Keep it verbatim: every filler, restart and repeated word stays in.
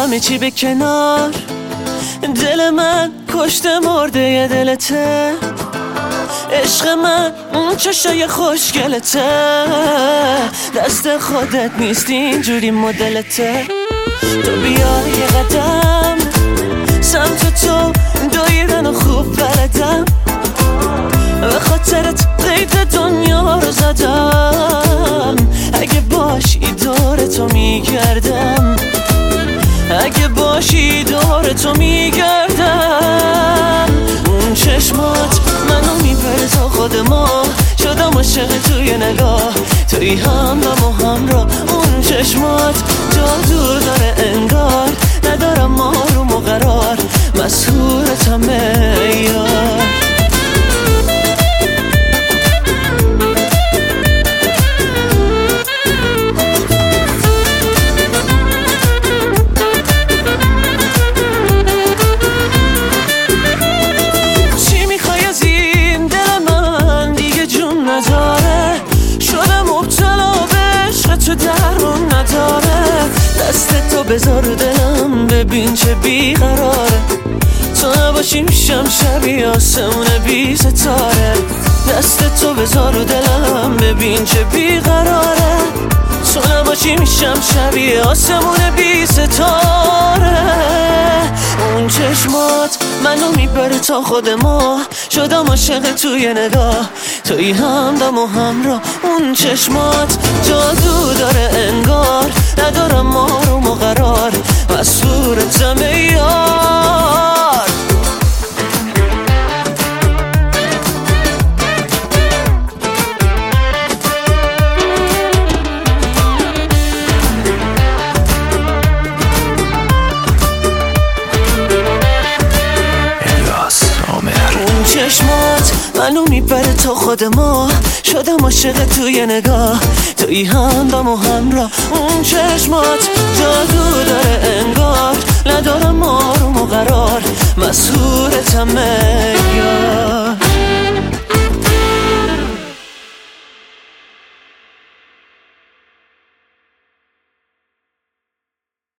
همه چی به کنار، دل من کشته مرده دلته، عشق من اون چشای خوشگلته، دست خودت نیست اینجوری مدلته. تو بیا یه قدم سمت تو دویدن و خوب بلدم، به خاطرت قید دنیا رو زدم، اگه باشی دور تو میگردم، اگه باشی دور تو میگردم. اون چشمات منو میبره تا خود ما، شدم عاشق توی نگاه، توی هم و هم را. اون چشمات جادو داره انگار، ندارم آروم و قرار، مسحورتم یار. دست تو بذار دلم ببین چه بیقراره، تو نباشی میشم شبیه آسمون بی ستاره. دست تو بذار دلم ببین چه بیقراره، تو نباشی میشم شبیه آسمون بی ستاره. اون چشمات منو میبره تا خود ما، شدم عاشق توی نگاه، توی همدم و همراه. اون چشمات جادو داره انگار، ندارم آروم و قرار، مسحورتم یار. اون چشمات منو میبره تا خود ما، شدم عاشق توی نگاه، توی همدم و همراه. اون چشمات جادو داره انگار، ندارم آروم و قرار، مسحورتم